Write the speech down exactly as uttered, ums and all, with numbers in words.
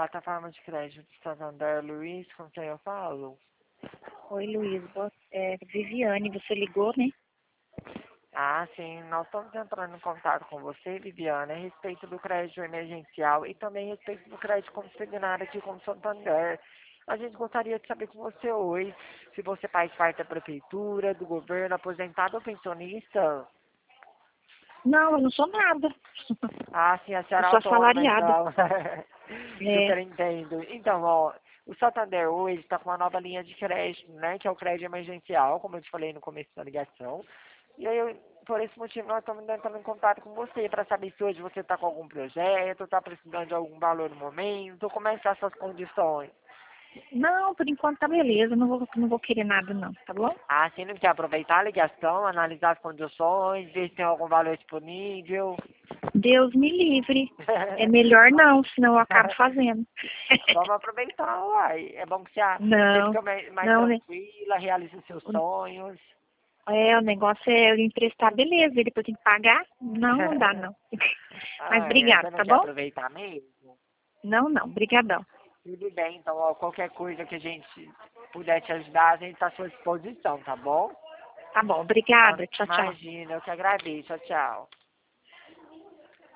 plataforma de crédito do Santander, Luiz, com quem eu falo? Oi, Luiz. Boa- É, Viviane, você ligou, né? Ah, sim, nós estamos entrando em contato com você, Viviana, a respeito do crédito emergencial e também a respeito do crédito consignado aqui com o Santander. A gente gostaria de saber com você hoje se você faz parte da prefeitura, do governo, aposentado ou pensionista. Não, eu não sou nada. Ah, sim, a Eu senhora é sou autônoma, assalariada. então. É. Super entendo. Então, ó, o Santander hoje está com uma nova linha de crédito, né? Que é o crédito emergencial, como eu te falei no começo da ligação. E aí, eu- por esse motivo, nós estamos entrando em contato com você para saber se hoje você está com algum projeto, está precisando de algum valor no momento, como é que estão as suas condições. Não, por enquanto tá beleza. Não vou, não vou querer nada, não, tá bom? Ah, sim, não quer aproveitar a ligação, analisar as condições, ver se tem algum valor disponível. Deus me livre. É melhor não, senão eu acabo fazendo. Vamos aproveitar, uai. É bom que você, você Não, fica mais, mais não, né? tranquila, realiza os seus sonhos. É, o negócio é eu emprestar, beleza, e depois tem que pagar? Não, não dá, não. Mas Ah, é, obrigado, você não tá quer bom? aproveitar mesmo? Não, não, brigadão. Tudo bem, então, ó, qualquer coisa que a gente puder te ajudar, a gente está à sua disposição, tá bom? Tá bom, Ah, obrigada, tchau, tchau. imagina, eu que agradeço. Tchau, tchau.